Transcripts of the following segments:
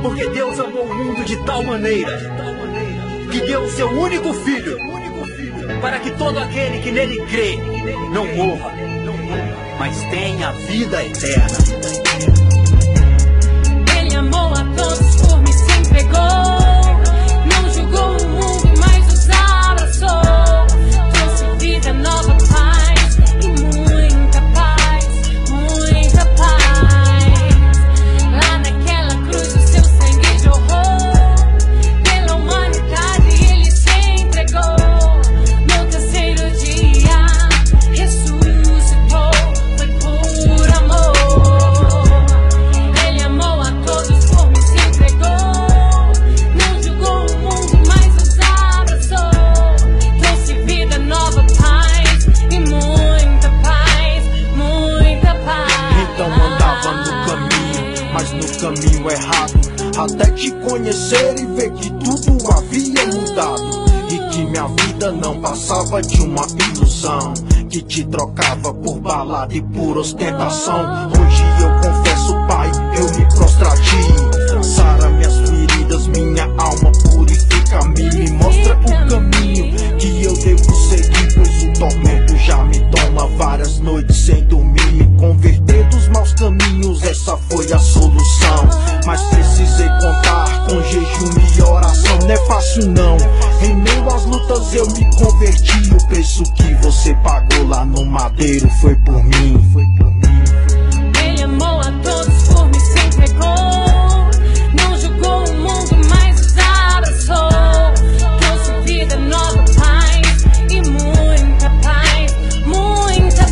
Porque Deus amou o mundo de tal maneira que deu o seu único filho, para que todo aquele que nele crê não morra, mas tenha vida eterna. Ele amou a todos, por mim se entregou. Não julgou o mundo, mas os abraçou. Trouxe vida nova, paz e muita paz, muita paz. Lá naquela cruz o seu sangue jorrou. Pela humanidade ele se entregou. No terceiro dia ressuscitou, foi por amor. Ele amou a todos, por mim se entregou. Não julgou o mundo, mas os abraçou. Trouxe vida nova, paz e muita paz, muita paz. Então andava no caminho, mas no caminho errado, até te conhecer e ver que tudo havia mudado, e que minha vida não passava de uma ilusão, que te trocava por balada e por ostentação. Hoje eu confesso, Pai, eu me prostro a ti. Sara minhas feridas, minha alma purifica-me. Me mostra o caminho que eu devo seguir, pois o tormento já me toma várias noites sem dormir. Me converter dos maus caminhos, essa foi a solução. Mas precisei contar com jejum e oração. Não é fácil não, em meio às lutas eu me converti. O preço que você pagou lá no madeiro foi por mim, foi por mim. Ele amou a todos, por mim se entregou. Não julgou o mundo, mas os abraçou. Trouxe vida nova, paz e muita paz, muita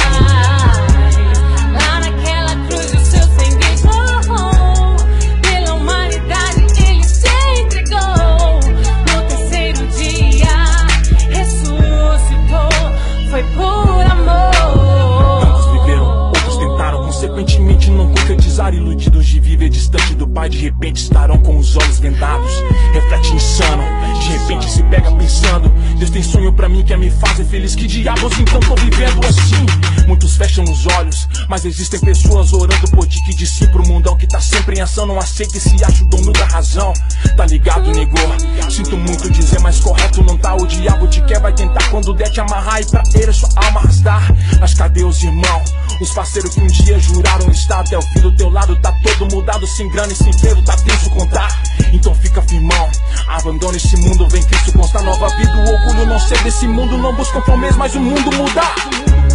paz. Lá naquela cruz o seu sangue jorrou. Pela humanidade ele se entregou. No terceiro dia ressuscitou, foi por amor. Tantos viveram, outros tentaram, consequentemente não concretizaram. Iludidos de viver distante do Pai, de repente estarão com os olhos vendados. Reflete insano, de repente se pega pensando: Deus tem sonho pra mim, quer me fazer feliz. Que diabos então tô vivendo assim? Muitos fecham os olhos, mas existem pessoas orando por ti, que diz sim pro mundão, que tá sempre em ação. Não aceita e se acha o dono da razão. Tá ligado, negou? Sinto muito dizer, mas correto não tá. O diabo te quer, vai tentar quando der te amarrar e pra ele sua alma arrastar. Mas cadê os irmãos? Os parceiros que um dia juraram estar até o fim do teu lado. Tá todo mudado, sem grana e sem emprego, tá tenso contar. Então fica firmão, abandona esse mundo, vem Cristo constar nova vida. O orgulho não ser desse mundo, não busca conformes, mas o mundo mudar.